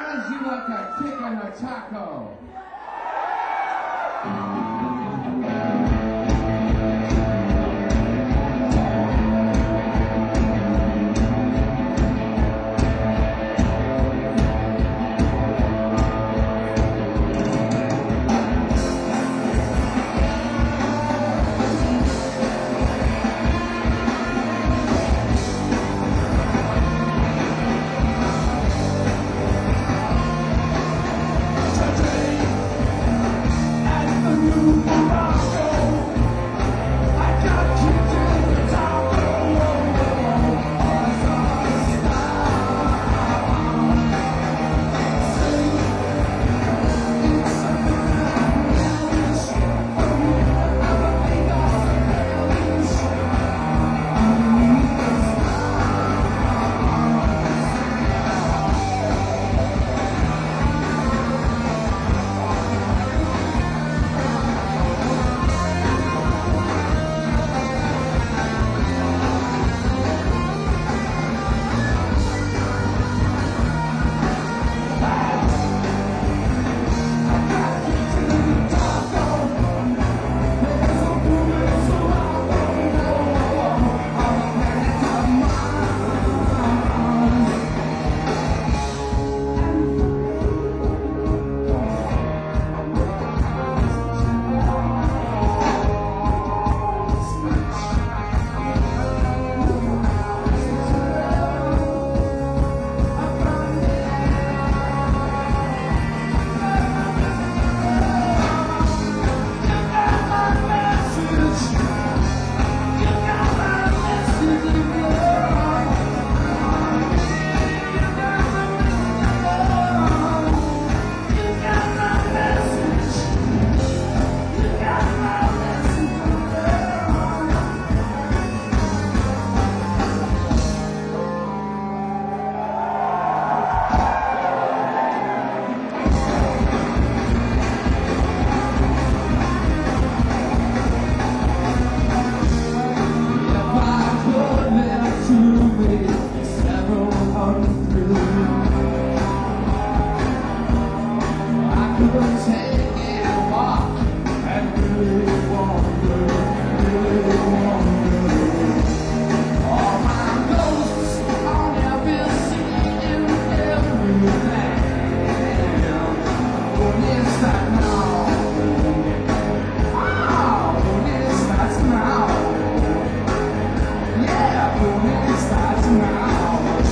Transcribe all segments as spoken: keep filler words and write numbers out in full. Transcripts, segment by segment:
Guys, you look a chicken or taco.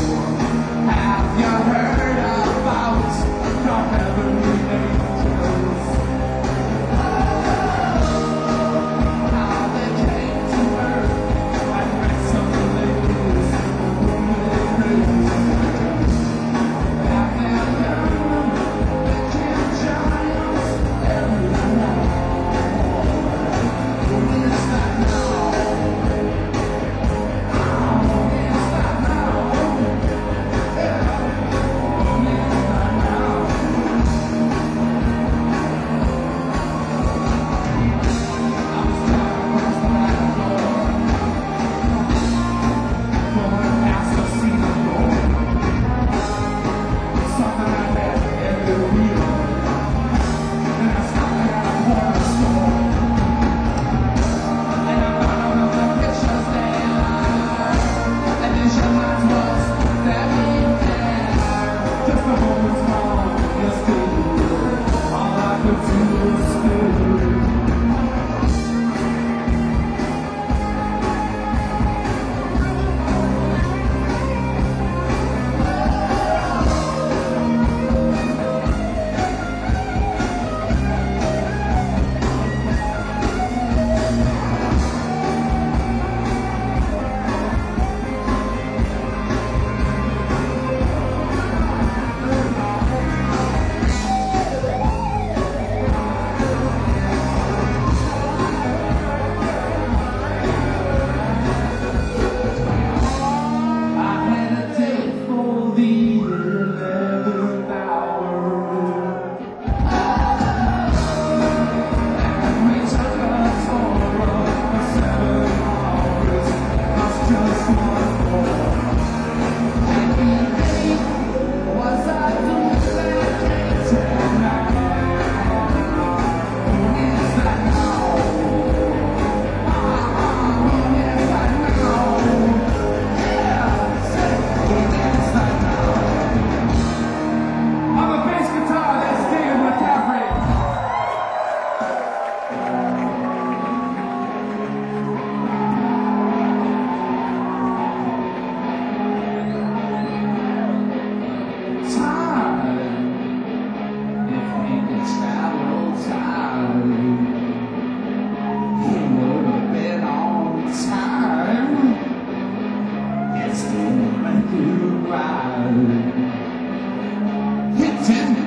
Have you heard about the heavenly angels?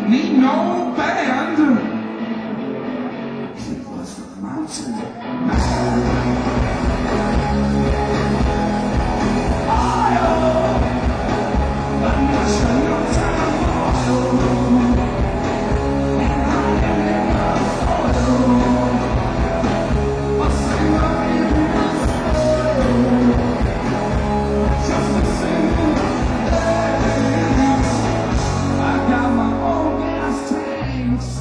need no band. It was the mountain man. I got my own gas tanks.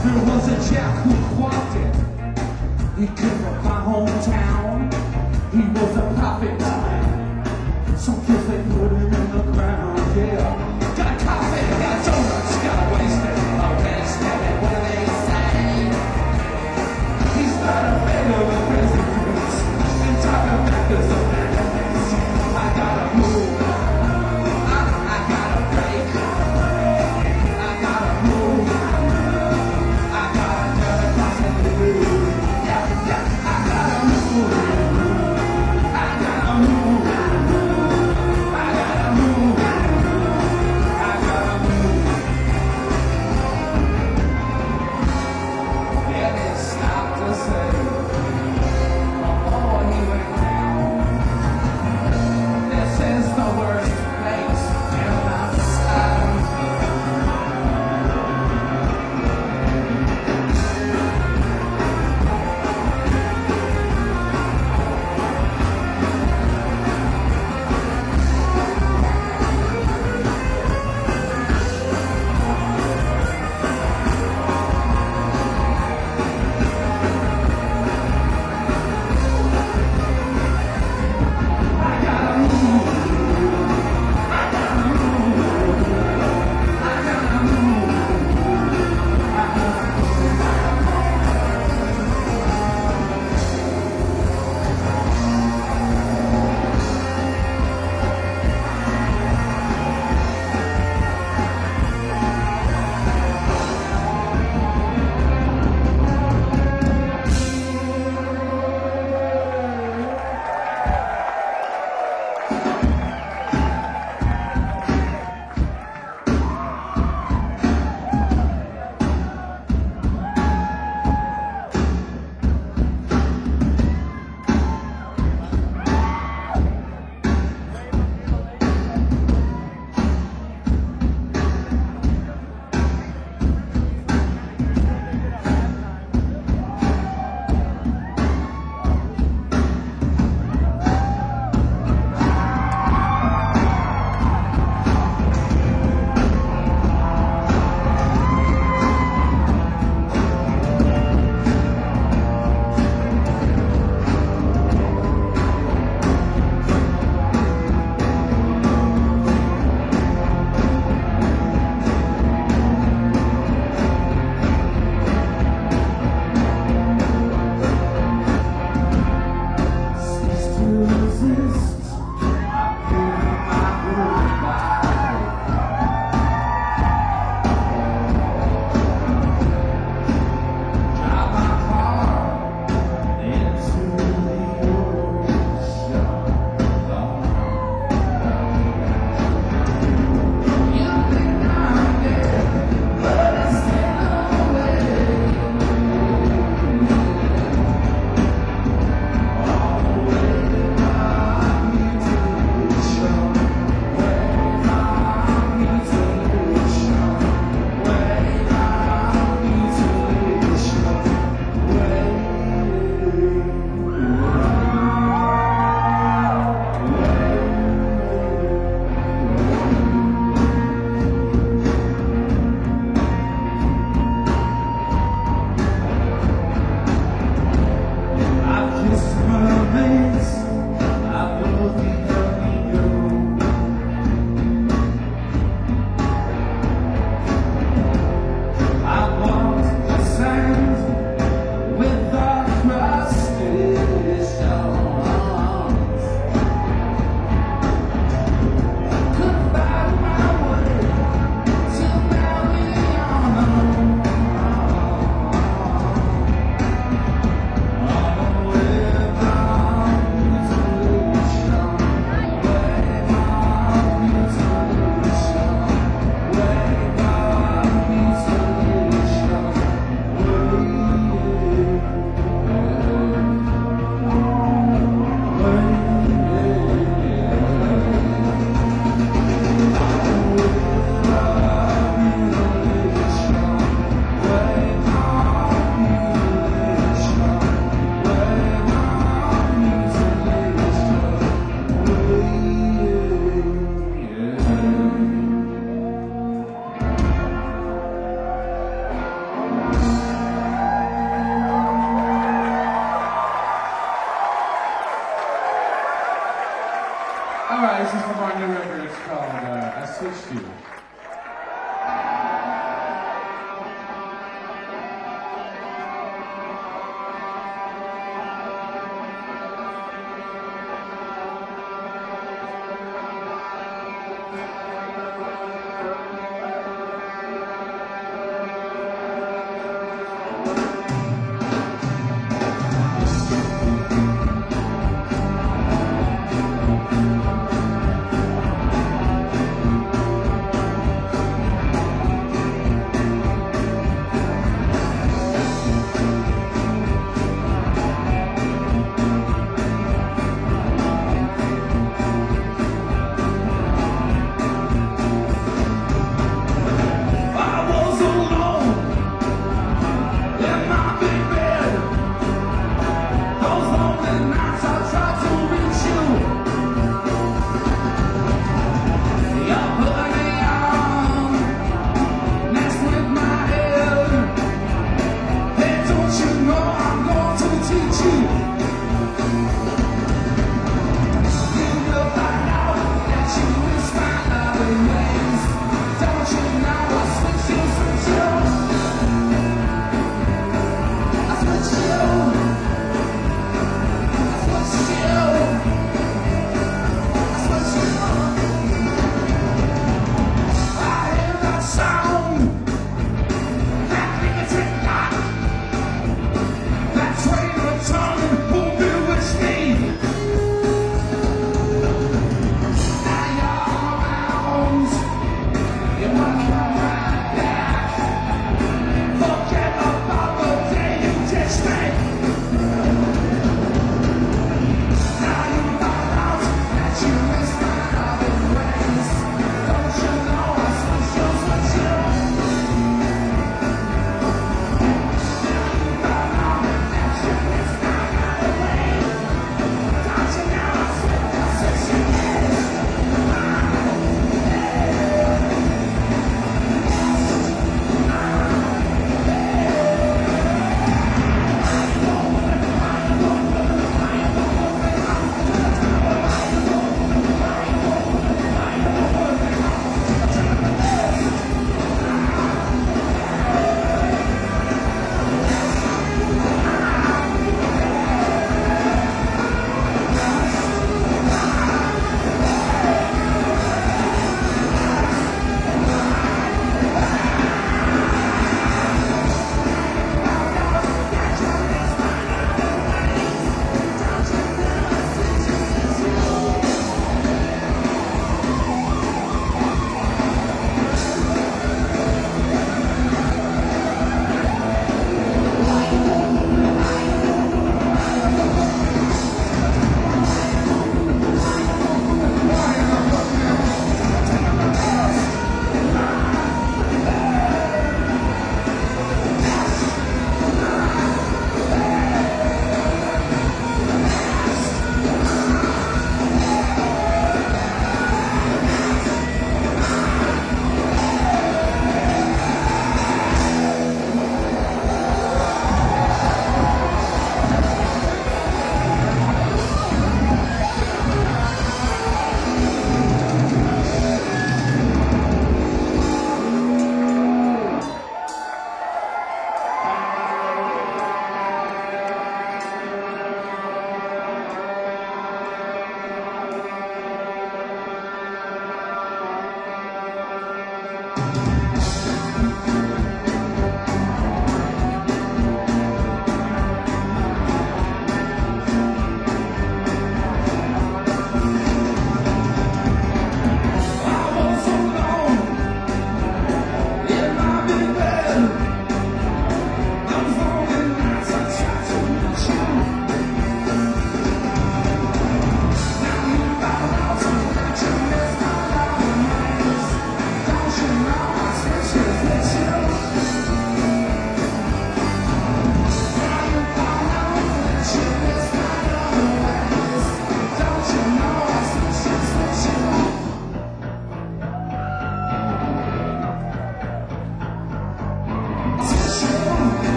There was a chap who walked it. He came from my hometown. He was a prophet. Some kids they put him in the ground. Yeah. Got coffee, got donuts, got wasted. A wasted, what do they say? He's not a fan of the crazy fruits. And talking back to some badass. I gotta move. I, I gotta break. I gotta move. I gotta get across the blue. Yeah, yeah, I gotta move. I gotta move. I gotta move. I gotta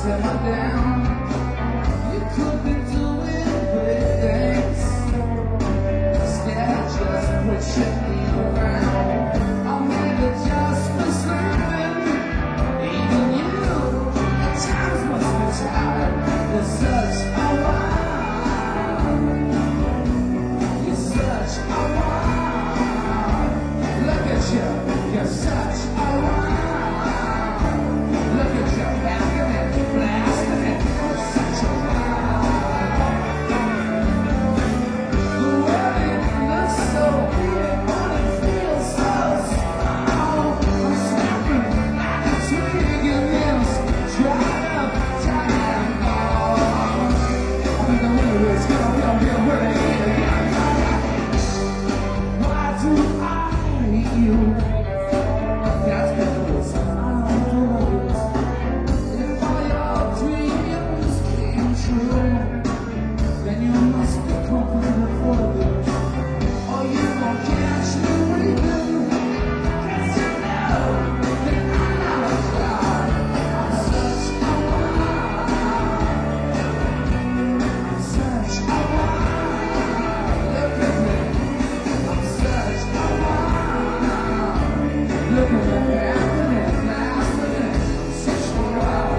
simmer down. You could be doing great things. Instead, just pushing me around. Or maybe just misliving. Even you, at times must be tired. You're such a wild. You're such a wild. Look at you, you're such a wild. Look at you, packing it, blasting it. You're such a wild. The world it looks so big, but it feels so small. I'm snapping like a twig in this dried up time ball. I think I'm really rich, get on, get on, get on, where they get again. Why do I hate you? That's because I don't do it. If all your dreams came true, then you must be completely foolish. Or you gon' catch me breathing. 'Cause you know that I'm not a cloud. I'm such a wild. I'm such a wild. Look at me. I'm such a wild. Look at me, laughing and laughing and such a wild.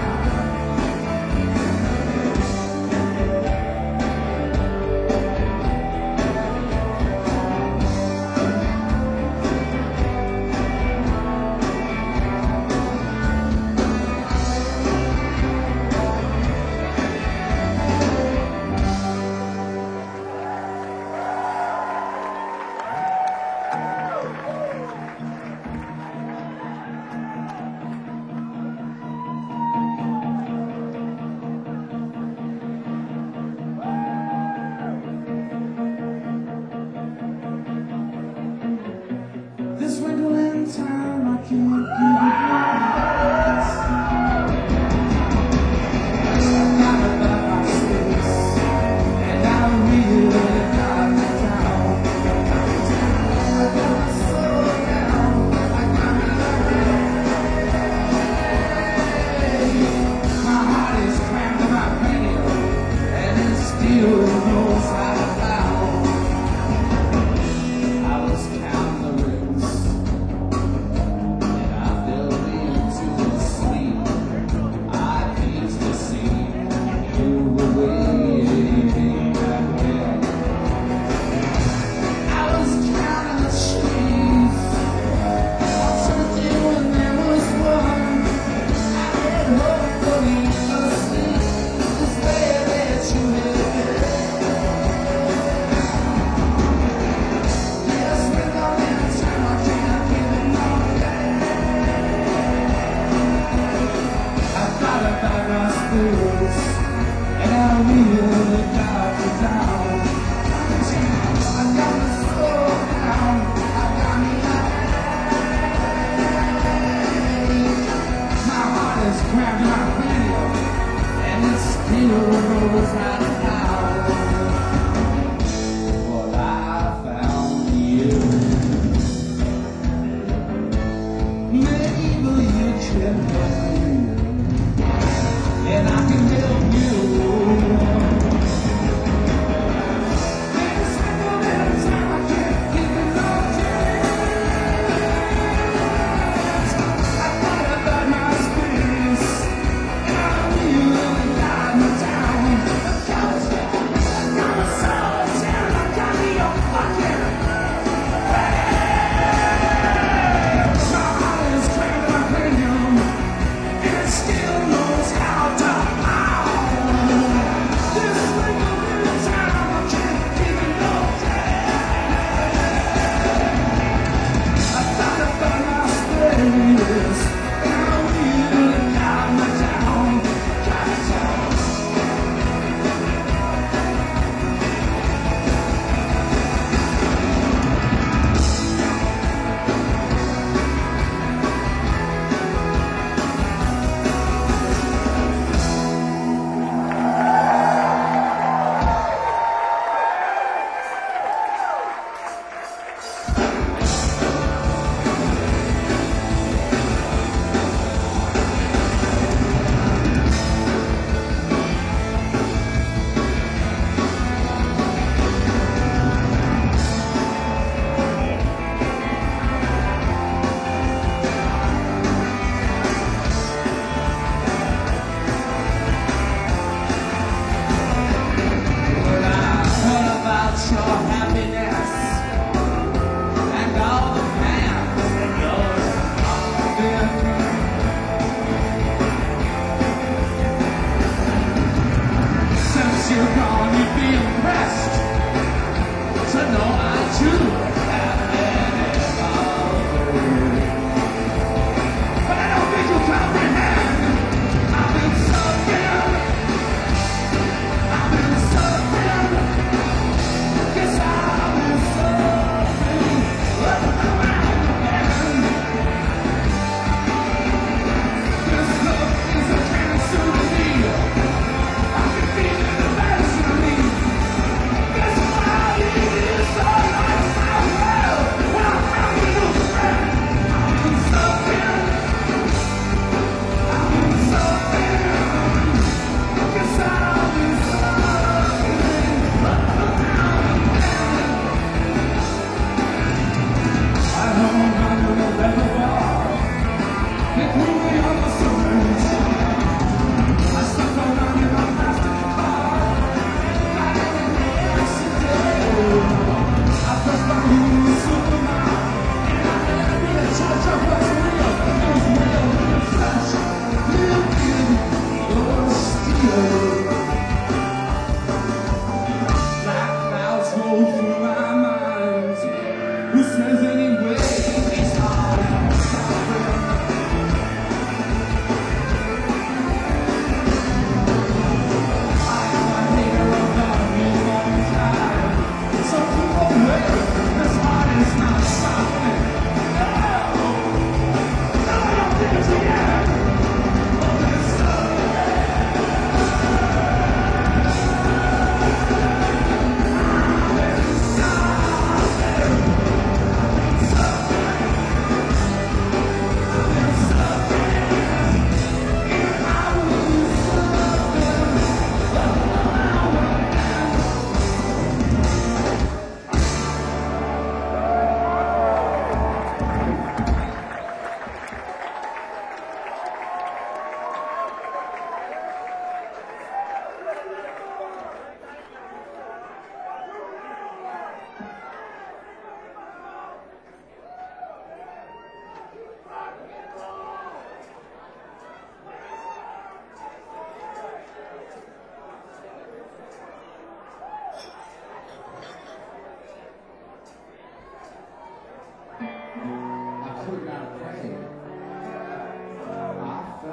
This wrinkling time, I can't give it once. I'm not about my space, and I really got it down. I got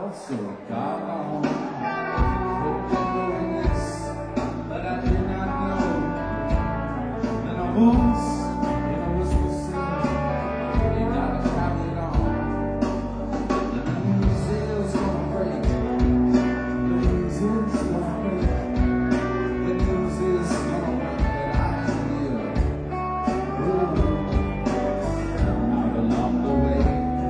out so doggone. Could have been doing this, but I did not know. Then a moose in a whisper said, you gotta carry it on. The news is gonna break. The news is gonna break. The news is gonna break that I am here. Ooh. And out along the way,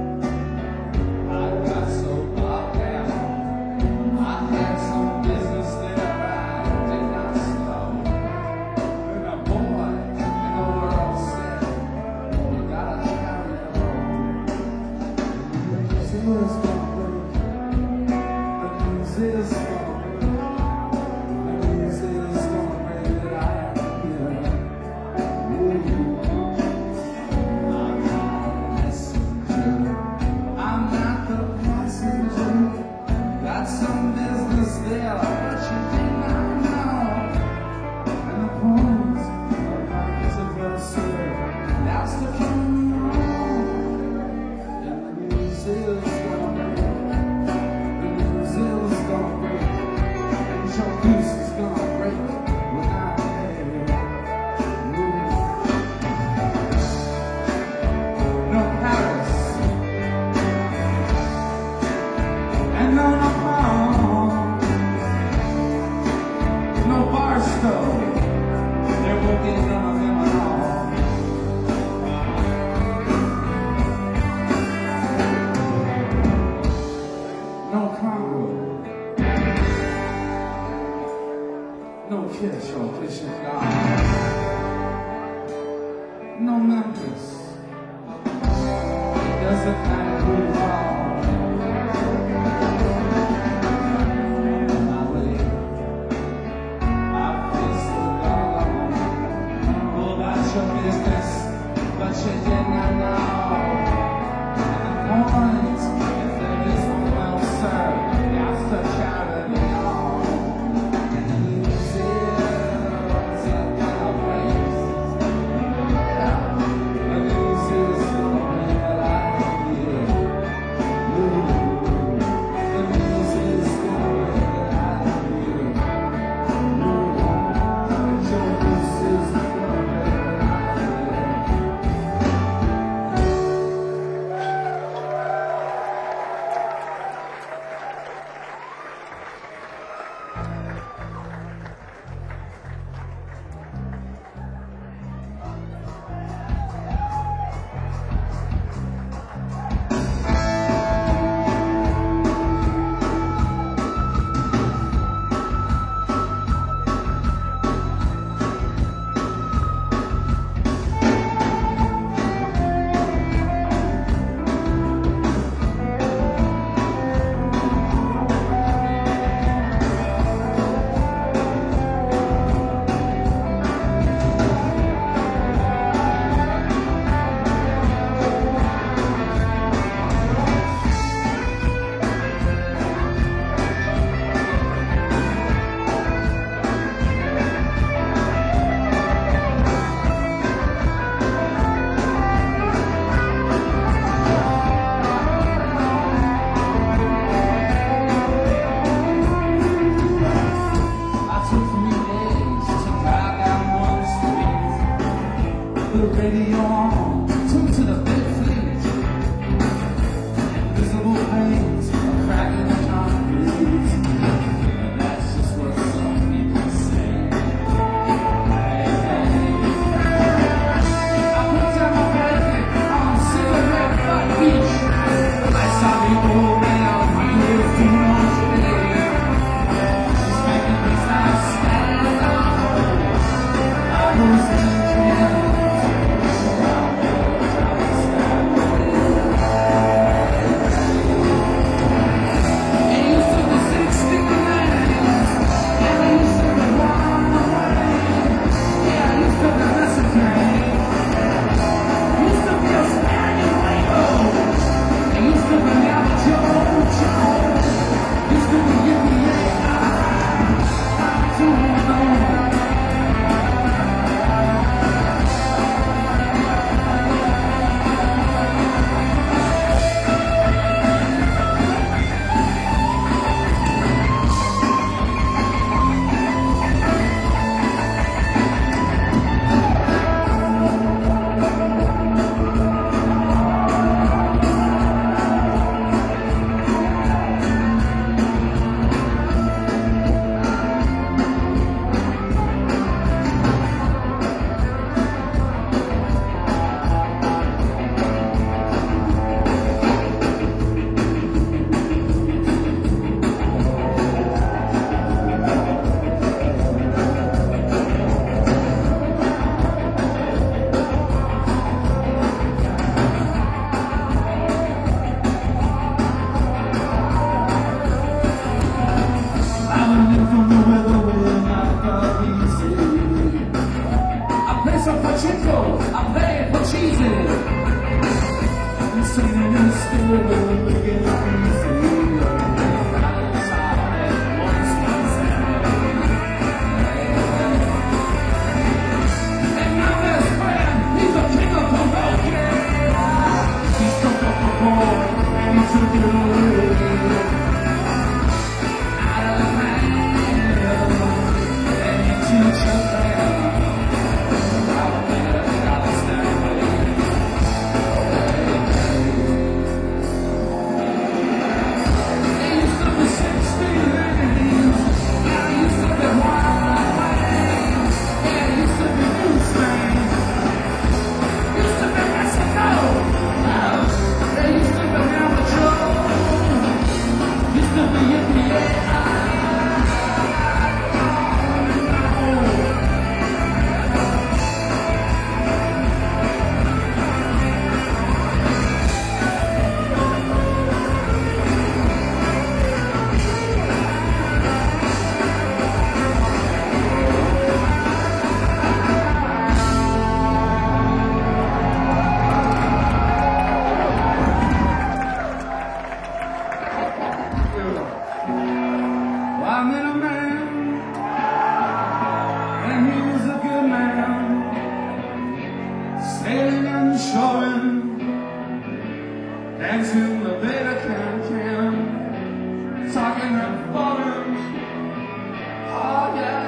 I got so bogged down. I had some business there I did not slow. And a boy in the world said, you gotta carry it on. The news is gonna break. The news is gonna break. The news is gonna break that I am here. Ooh. I'm not the messenger. I'm not the passenger. Got some business there, but you did not know. And the point of my anniversary, that's the funeral. And the news is gonna break. The news is gonna break. And your goose is gonna break when I'm there. No Paris. And no, no, no, no Barstow. There will be none of them at all. No Congo. No Kish or Kish and God. No Memphis. Doesn't matter who you are. On my way, I faced the dog. Pulled out your business, but you did not know. And the point, if there is one well served, that's the charity on. And the news is gonna break. Yeah, the news is gonna break that I am here. Ooh, the news is gonna break that I am here. Ooh, and your news is gonna break that I am here. I met a man, and he was a good man, sailing and shoring, dancing the better can-can, talking and falling, oh yeah.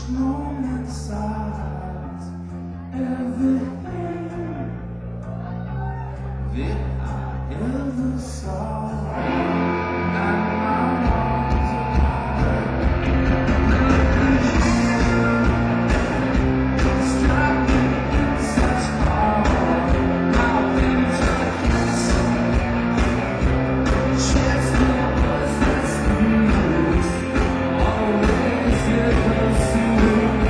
moments inside everything that I ever saw. And my arms are struck in such hard. How things are kissing. Chest was this news. Always it was soon.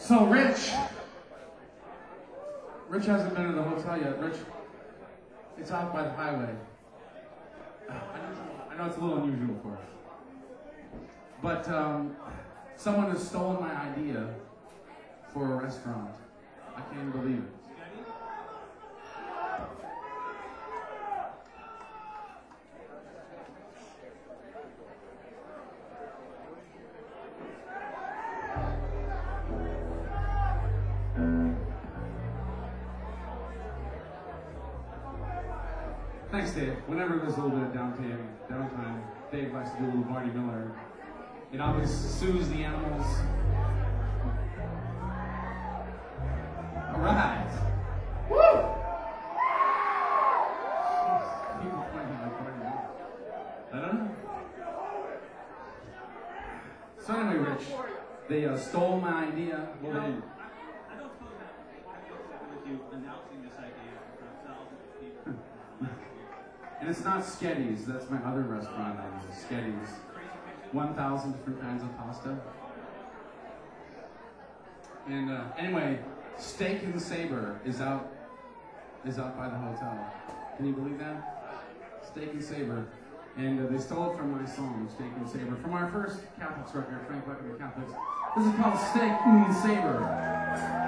So Rich, Rich hasn't been to the hotel yet. Rich, it's out by the highway. I know, I know it's a little unusual for us, but um, someone has stolen my idea for a restaurant. I can't believe it. Thanks, Dave. Whenever there's a little bit of downtime, downtime, Dave likes to do a little Barney Miller. It always soothes the animals. All right. Woo! People playing like Barney Miller. I don't know. So anyway, Rich, they uh, stole my idea. Well, they didn't. I don't suppose that I feel second with you announcing this idea in front of thousands of people. And it's not Sketty's, that's my other restaurant name, is Sketty's. one thousand different kinds of pasta. And uh, anyway, Steak and Saber is out, is out by the hotel. Can you believe that? Steak and Saber. And uh, they stole it from my song, Steak and Saber, from our first Catholics record, Frank Buck and the Catholics. This is called Steak and Saber.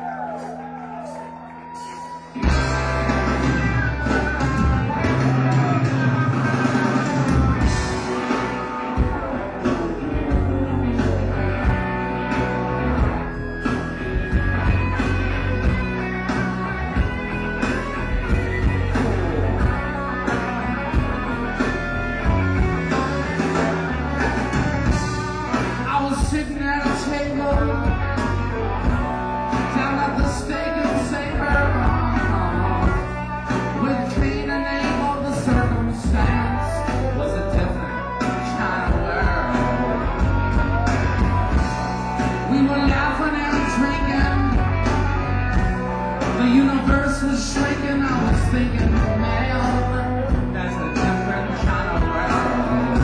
Sitting at a table down at the Steak and Saber with Cain and Abel. The circumstance was a different kind of world. We were laughing and drinking. The universe was shrinking. I was thinking, man, that's a different kind of world.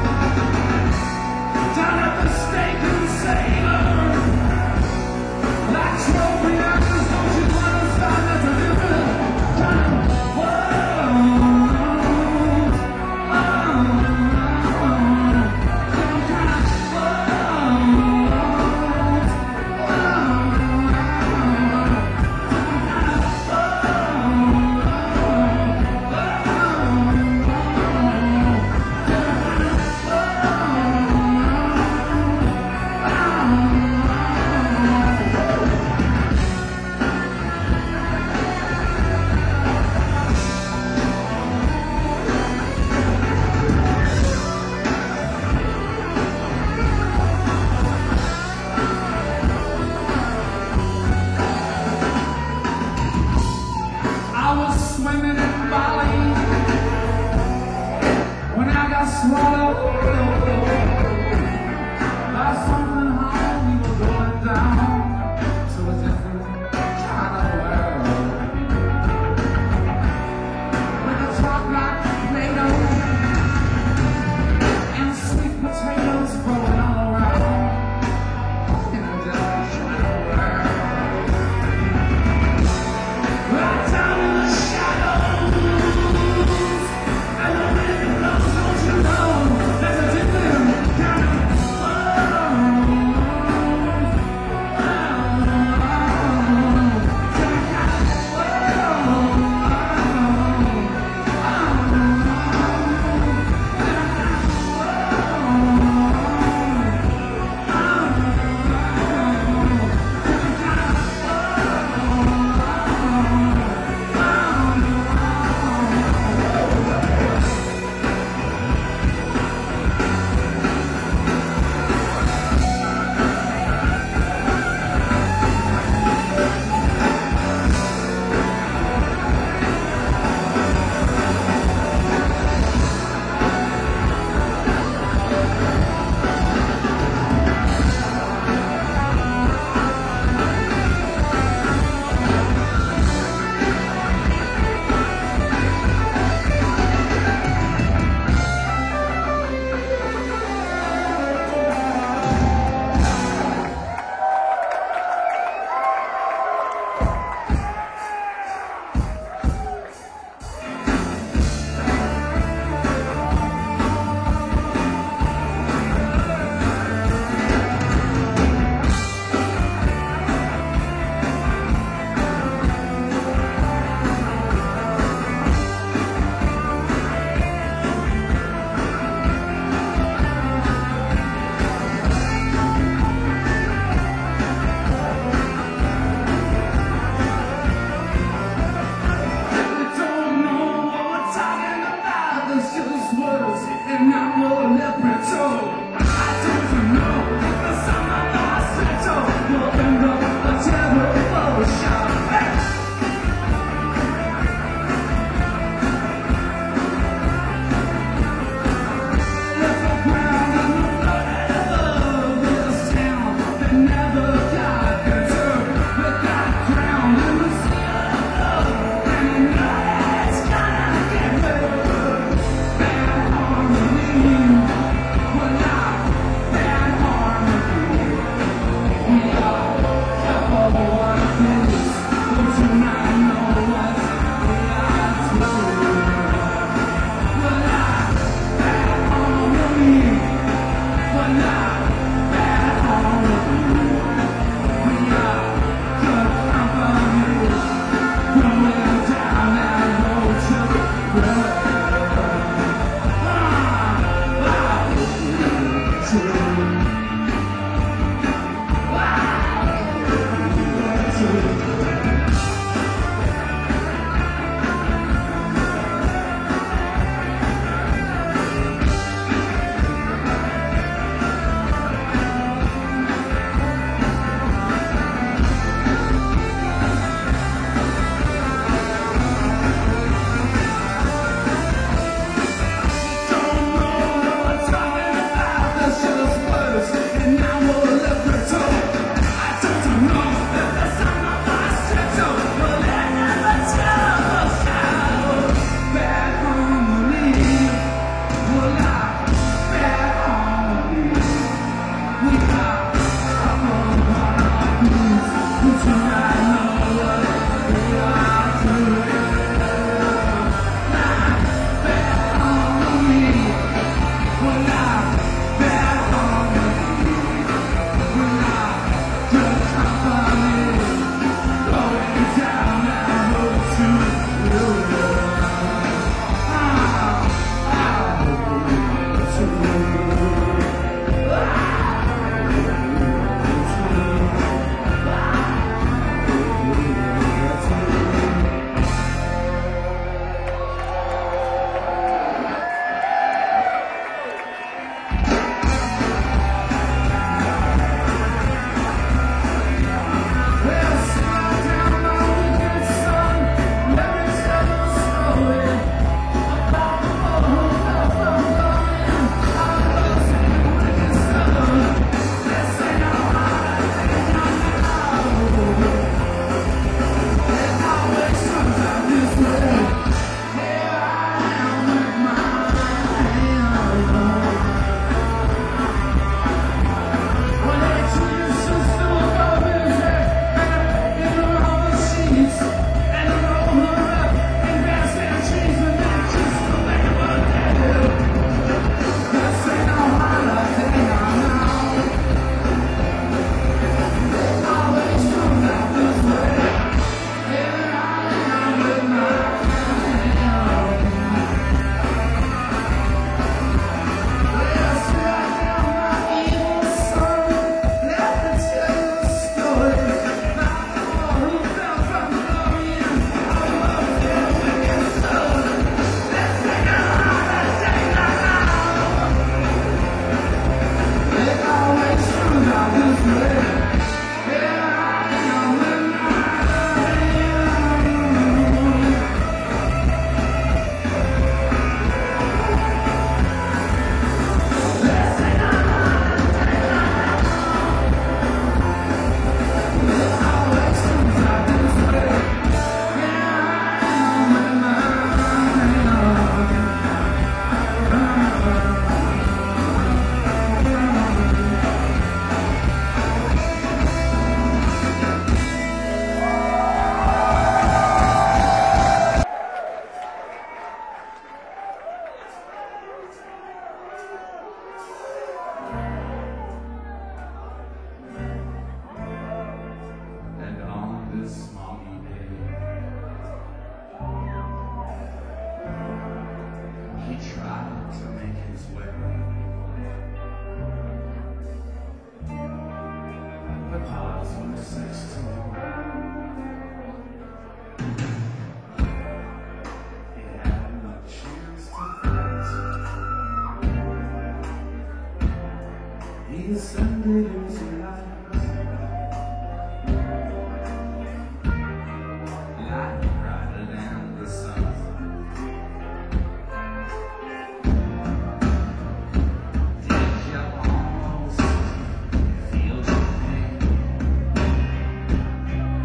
Down at the Steak and Saber, like trophy actors, don't you understand that's a different kind of world? Different kind of world. Different kind of world. Descended into light, light brighter than the sun. Did you almost feel the pain?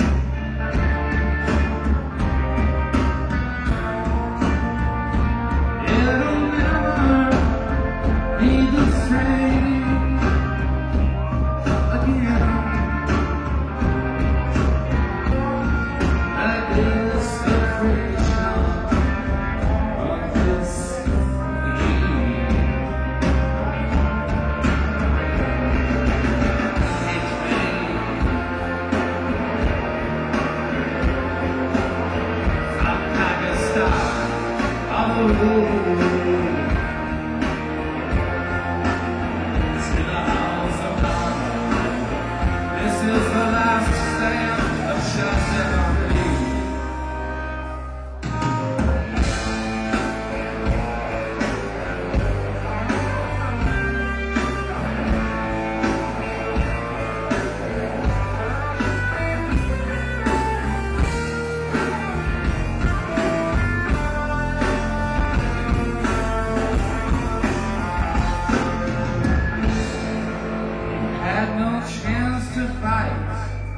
used to fight.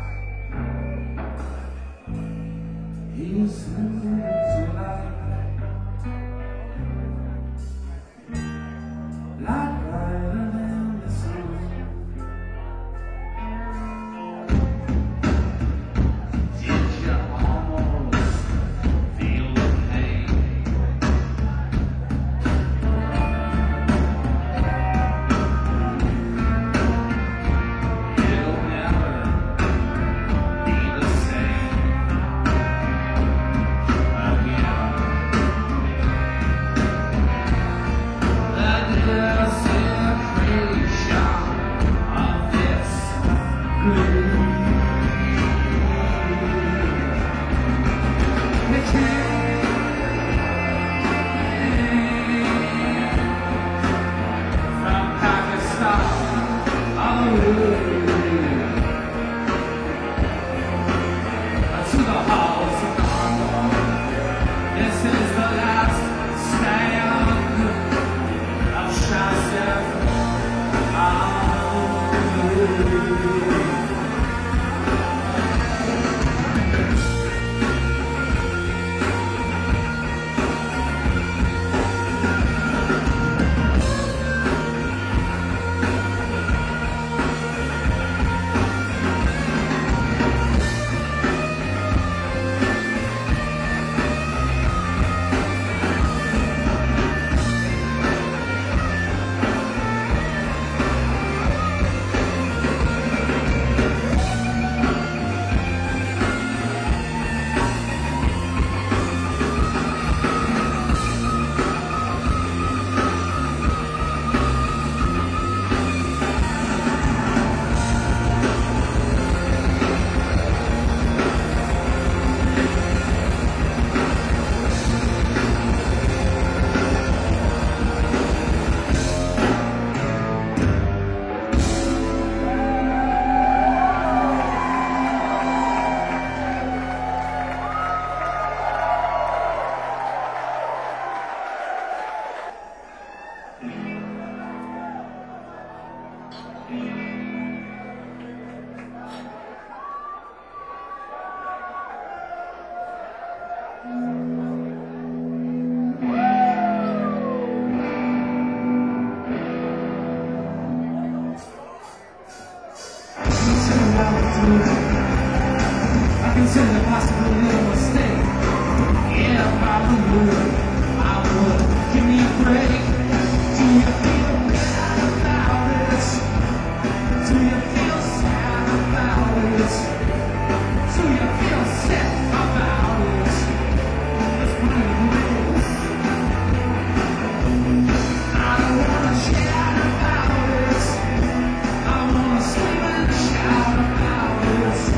He's living to life. Like brighter than the sun. Did you almost feel the pain? It'll never be the same again. The desecration of this grave. It came from Pakistan all the way to the halls of Gondor. This is the last stand of Shazam. I consider it possibly a little mistake. Yeah, probably would. I would. Give me a break. Do you feel bad about it? Do you feel sad about it? Do you feel sick about it? That's what it is. I don't wanna chat about it. I wanna scream and shout about it.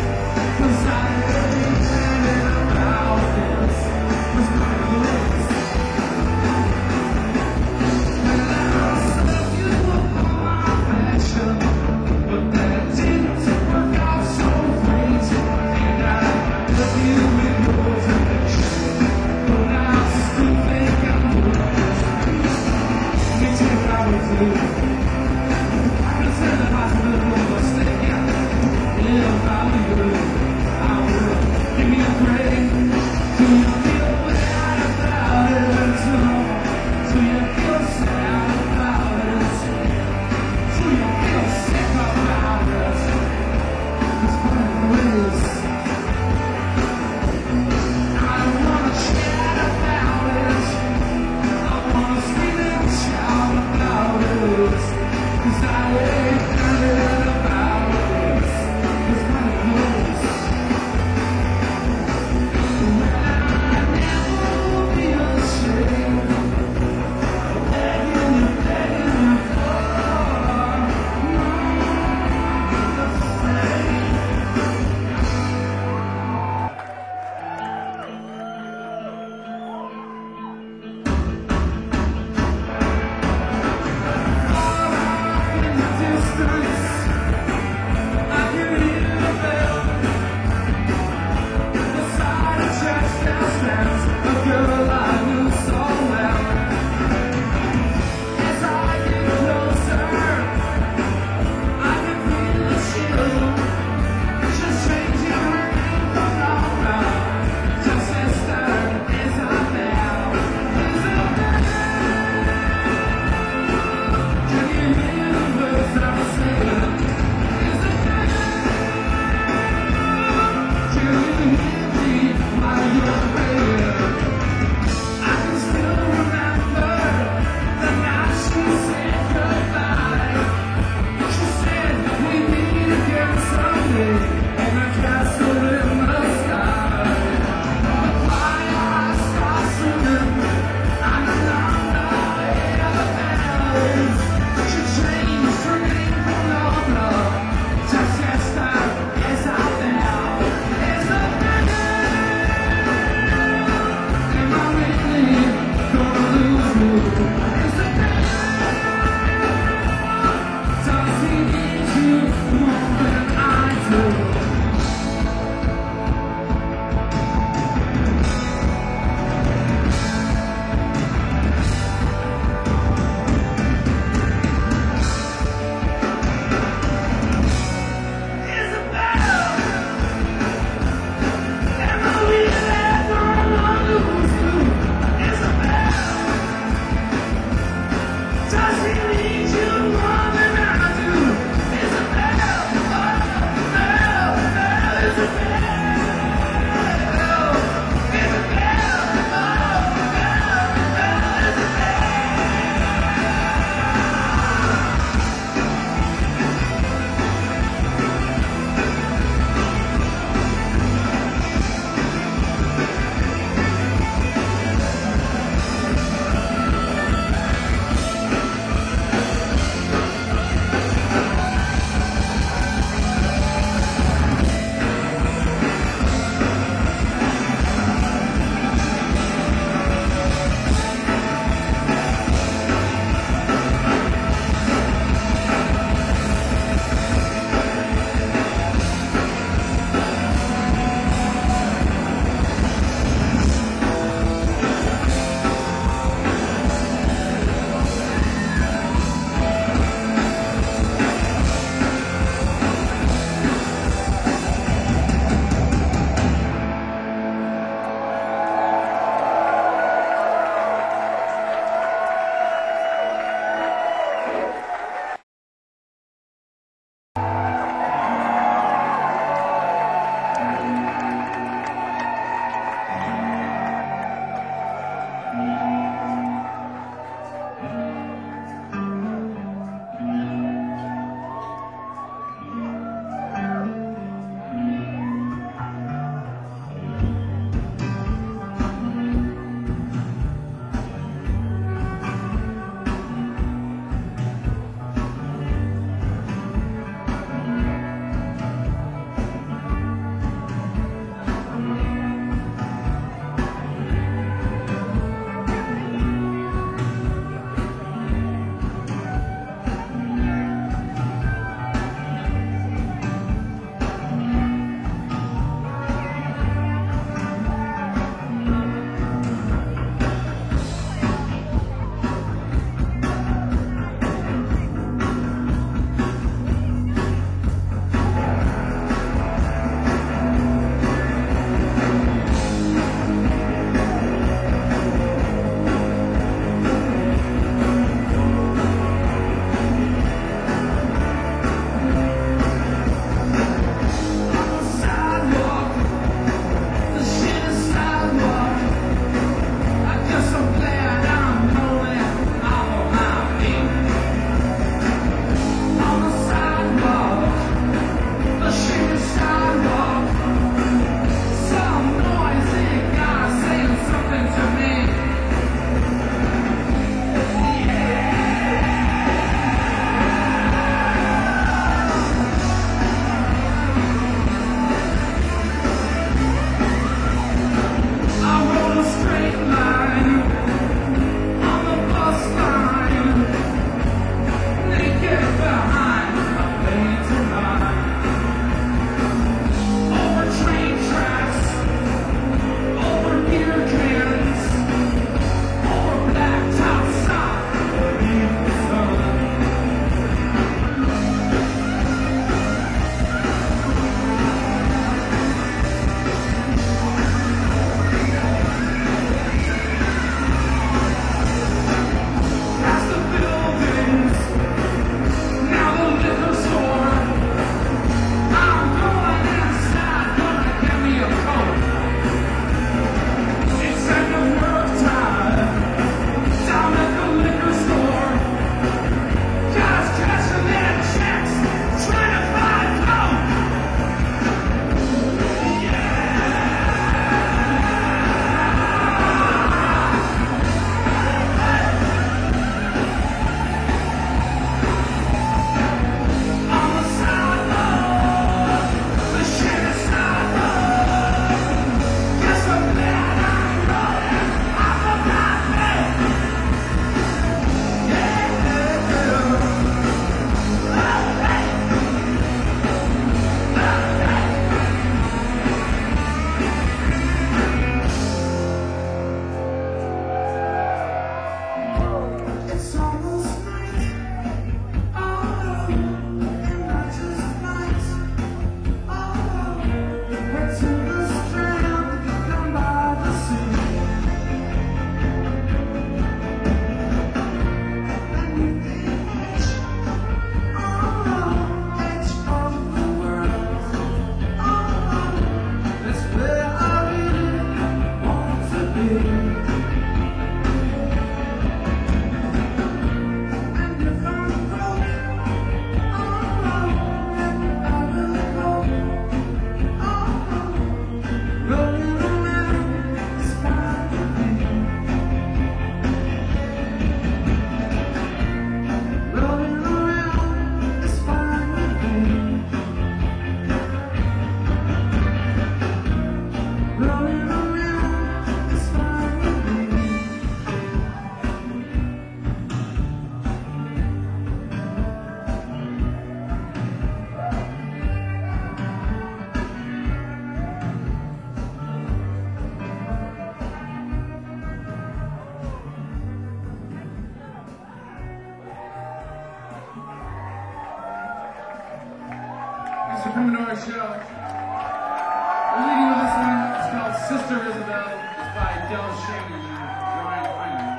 for coming to our show.